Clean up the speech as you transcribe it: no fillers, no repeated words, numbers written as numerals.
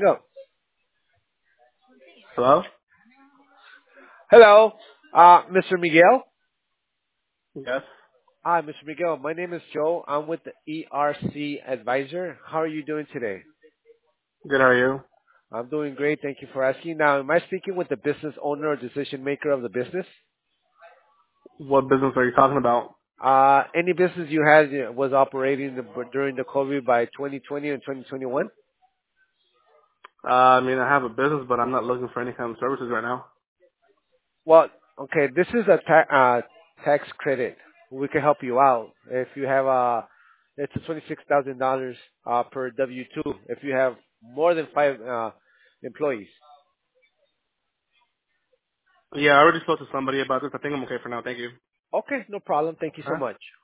hang up. Hello? Hello, Mr. Miguel. Yes. Hi, Mr. Miguel. My name is Joe. I'm with the ERC Advisor. How are you doing today? Good, how are you? I'm doing great. Thank you for asking. Now, am I speaking with the business owner or decision maker of the business? What business are you talking about? Any business you had was operating during the COVID by 2020 and 2021? I have a business, but I'm not looking for any kind of services right now. Well, okay, this is a tax credit. We can help you out if you have it's a $26,000 per W-2 if you have more than five employees. Yeah, I already spoke to somebody about this. I think I'm okay for now. Thank you. Okay, no problem. Thank you so Huh? much.